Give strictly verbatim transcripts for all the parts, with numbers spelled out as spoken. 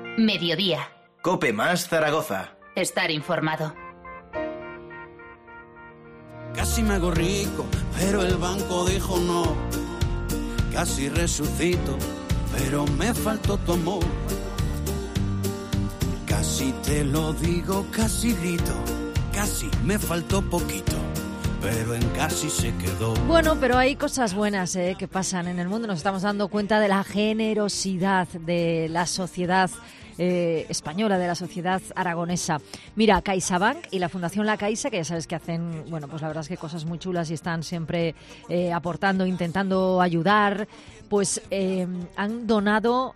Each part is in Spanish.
Mediodía. COPE más Zaragoza. Estar informado. Casi me hago rico, pero el banco dijo no. Casi resucito, pero me faltó tu amor. Casi te lo digo, casi grito, casi me faltó poquito, pero en casi se quedó. Bueno, pero hay cosas buenas eh, que pasan en el mundo. Nos estamos dando cuenta de la generosidad de la sociedad eh, española, de la sociedad aragonesa. Mira, CaixaBank y la Fundación La Caixa, que ya sabes que hacen, bueno, pues la verdad es que cosas muy chulas y están siempre eh, aportando, intentando ayudar, pues eh, han donado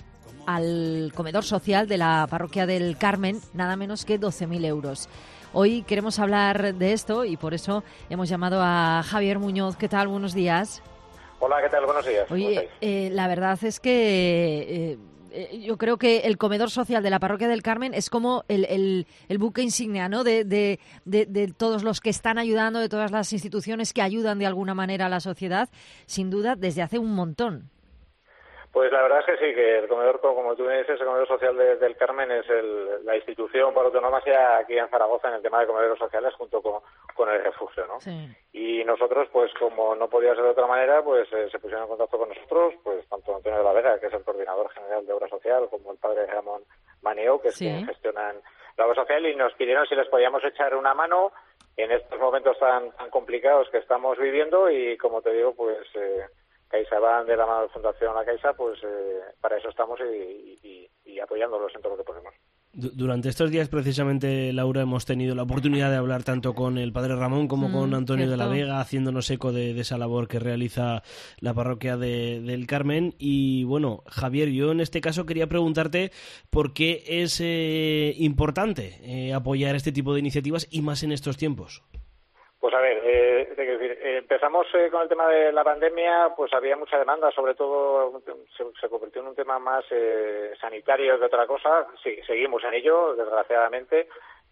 al comedor social de la parroquia del Carmen nada menos que doce mil euros. Hoy queremos hablar de esto y por eso hemos llamado a Javier Muñoz. ¿Qué tal? Buenos días. Hola, ¿qué tal? Buenos días. Oye, eh, la verdad es que eh, yo creo que el comedor social de la parroquia del Carmen es como el, el, el buque insignia, ¿no? De, de, de, de todos los que están ayudando, de todas las instituciones que ayudan de alguna manera a la sociedad, sin duda, desde hace un montón. Pues la verdad es que sí, que el comedor, como tú me dices, el comedor social de, del Carmen es el, la institución por autonomía aquí en Zaragoza en el tema de comedores sociales junto con, con el refugio, ¿no? Sí. Y nosotros, pues como no podía ser de otra manera, pues eh, se pusieron en contacto con nosotros, pues tanto Antonio de la Vega, que es el coordinador general de Obra Social, como el padre Ramón Maneo, que sí. es quien gestionan la Obra Social, y nos pidieron si les podíamos echar una mano en estos momentos tan, tan complicados que estamos viviendo y, como te digo, pues... Eh, CaixaBank, de la mano de Fundación La Caixa, pues eh, para eso estamos y, y, y apoyándolos en todo lo que podemos. Durante estos días, precisamente, Laura, hemos tenido la oportunidad de hablar tanto con el padre Ramón como mm, con Antonio cierto. de la Vega, haciéndonos eco de, de esa labor que realiza la parroquia de, del Carmen. Y bueno, Javier, yo en este caso quería preguntarte por qué es eh, importante eh, apoyar este tipo de iniciativas y más en estos tiempos. Pues a ver, eh, decir, eh, empezamos eh, con el tema de la pandemia, pues había mucha demanda, sobre todo se, se convirtió en un tema más eh, sanitario que otra cosa. Sí, seguimos en ello, desgraciadamente,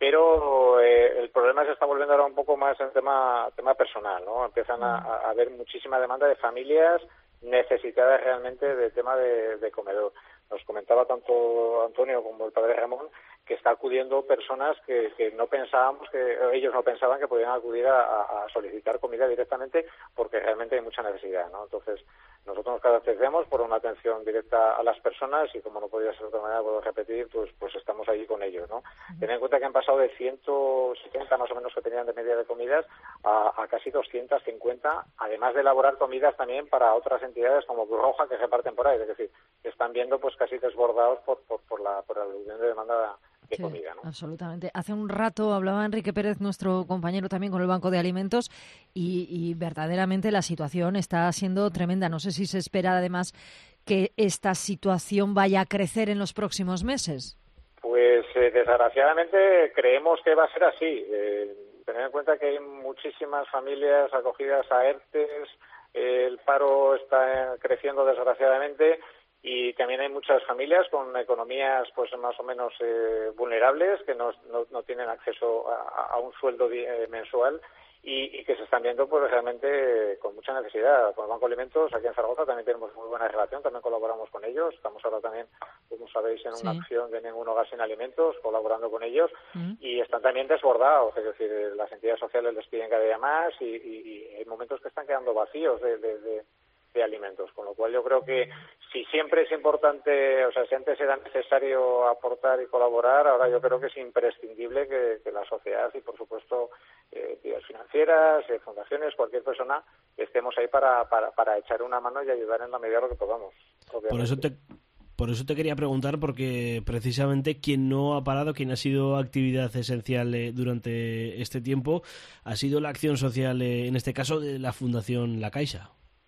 pero eh, el problema se está volviendo ahora un poco más en tema tema personal, ¿no? Empiezan a, a haber muchísima demanda de familias necesitadas realmente del tema de, de comedor. Nos comentaba tanto Antonio como el padre Ramón que está acudiendo personas que, que no pensábamos, que ellos no pensaban que podían acudir a, a solicitar comida directamente porque realmente hay mucha necesidad, ¿no? Entonces, nosotros nos caracterizamos por una atención directa a las personas y, como no podía ser de otra manera, puedo repetir, pues pues estamos allí con ellos, ¿no? Uh-huh. Ten en cuenta que han pasado de ciento setenta más o menos que tenían de media de comidas a, a casi doscientas cincuenta, además de elaborar comidas también para otras entidades como Cruz Roja que reparten por ahí, es decir, que están viendo pues casi desbordados por por, por la por la alusión de demanda de sí, comida, ¿no? Absolutamente. Hace un rato hablaba Enrique Pérez, nuestro compañero también con el Banco de Alimentos, y, y verdaderamente la situación está siendo tremenda. No sé si se espera además que esta situación vaya a crecer en los próximos meses. Pues eh, desgraciadamente creemos que va a ser así. Eh, tener en cuenta que hay muchísimas familias acogidas a ERTES, eh, el paro está creciendo desgraciadamente. Y también hay muchas familias con economías pues más o menos eh, vulnerables que no, no, no tienen acceso a, a un sueldo eh, mensual y, y que se están viendo pues realmente con mucha necesidad. Con el Banco de Alimentos aquí en Zaragoza también tenemos muy buena relación, también colaboramos con ellos. Estamos ahora también, como sabéis, en una sí. acción de Ningún Hogar Sin Alimentos, colaborando con ellos mm. y están también desbordados, es decir, las entidades sociales les piden cada día más y, y, y hay momentos que están quedando vacíos de, de, de de alimentos, con lo cual yo creo que si siempre es importante, o sea, si antes era necesario aportar y colaborar, ahora yo creo que es imprescindible que, que la sociedad y, por supuesto, eh, entidades financieras, eh, fundaciones, cualquier persona, estemos ahí para, para, para echar una mano y ayudar en la medida de lo que podamos. Obviamente. Por eso te... Por eso te quería preguntar, porque precisamente quien no ha parado, quien ha sido actividad esencial eh, durante este tiempo, ha sido la acción social, eh, en este caso, de la Fundación La Caixa.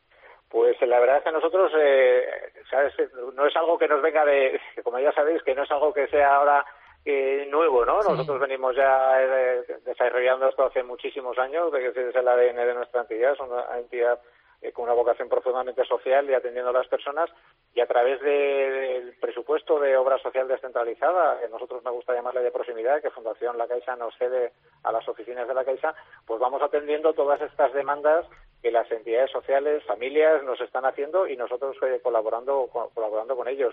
Pues la verdad es que nosotros, eh, ¿sabes? No es algo que nos venga de, como ya sabéis, que no es algo que sea ahora eh, nuevo, ¿no? Sí. Nosotros venimos ya eh, desarrollando esto hace muchísimos años, de que es el A D N de nuestra entidad, es una entidad eh, con una vocación profundamente social y atendiendo a las personas, y a través de, del presupuesto de obra social descentralizada, que nosotros me gusta llamarle de proximidad, que Fundación La Caixa nos cede a las oficinas de La Caixa, pues vamos atendiendo todas estas demandas que las entidades sociales, familias nos están haciendo y nosotros eh, colaborando con, colaborando con ellos.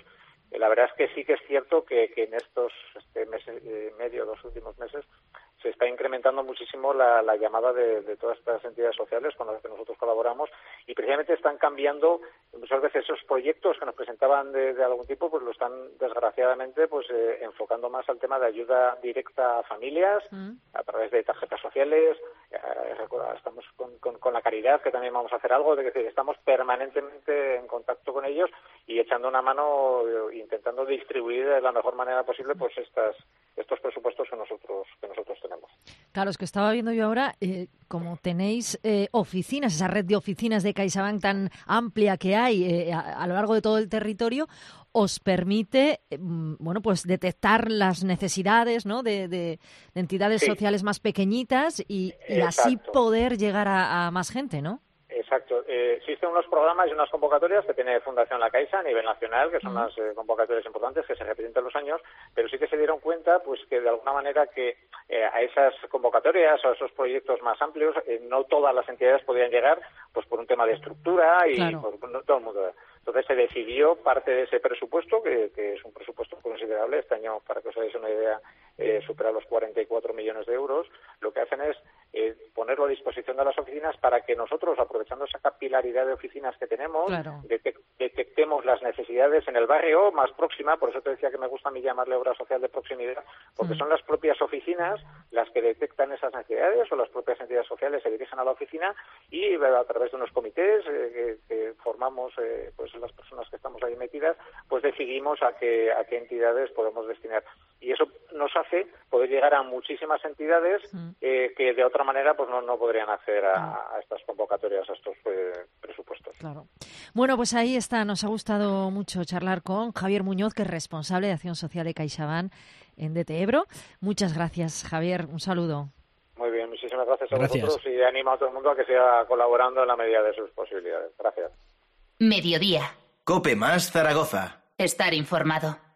eh, la verdad es que sí que es cierto que, que en estos este mes eh, medio, dos últimos meses, se está incrementando muchísimo la, la llamada de, de todas estas entidades sociales con las que nosotros colaboramos, y precisamente están cambiando muchas veces esos proyectos que nos presentaban de, de algún tipo, pues lo están desgraciadamente pues eh, enfocando más al tema de ayuda directa a familias mm. a través de tarjetas sociales. Eh, estamos con, con, con la caridad, que también vamos a hacer algo, de que estamos permanentemente en contacto con ellos y echando una mano, eh, intentando distribuir de la mejor manera posible pues estas estos presupuestos que nosotros que nosotros tenemos. Claro, es que estaba viendo yo ahora, eh, como tenéis eh, oficinas, esa red de oficinas de CaixaBank tan amplia que hay eh, a, a lo largo de todo el territorio, os permite, eh, bueno, pues detectar las necesidades, ¿no?, de, de, de entidades sí. sociales más pequeñitas y, y así poder llegar a, a más gente, ¿no? Exacto. Eh, existen unos programas y unas convocatorias que tiene Fundación La Caixa a nivel nacional, que son uh-huh. las eh, convocatorias importantes que se repiten todos los años, pero sí que se dieron cuenta pues que de alguna manera que eh, a esas convocatorias o a esos proyectos más amplios eh, no todas las entidades podían llegar pues por un tema de estructura y claro. por, no todo el mundo. Entonces se decidió parte de ese presupuesto, que, que es un presupuesto considerable. Este año, para que os hagáis una idea, eh, supera los cuarenta y cuatro millones de euros. Lo que hacen es eh, ponerlo a disposición de las oficinas para que nosotros, aprovechando esa capilaridad de oficinas que tenemos, claro. detec- detectemos las necesidades en el barrio más próxima. Por eso te decía que me gusta a mí llamarle obra social de proximidad, porque mm. son las propias oficinas las que detectan esas necesidades, o las propias entidades sociales se dirigen a la oficina y a través de unos comités eh, que, que formamos eh, pues las personas que estamos ahí metidas, pues decidimos a qué, a qué entidades podemos destinar. Y eso nos hace poder llegar a muchísimas entidades eh, que de otra manera pues no, no podrían hacer a, a estas convocatorias, a estos eh, presupuestos. Claro. Bueno, pues ahí está. Nos ha gustado mucho charlar con Javier Muñoz, que es responsable de Acción Social de CaixaBank en D T Ebro. Muchas gracias, Javier. Un saludo. Muy bien, muchísimas gracias a gracias. vosotros y animo a todo el mundo a que siga colaborando en la medida de sus posibilidades. Gracias. Mediodía. COPE más Zaragoza. Estar informado.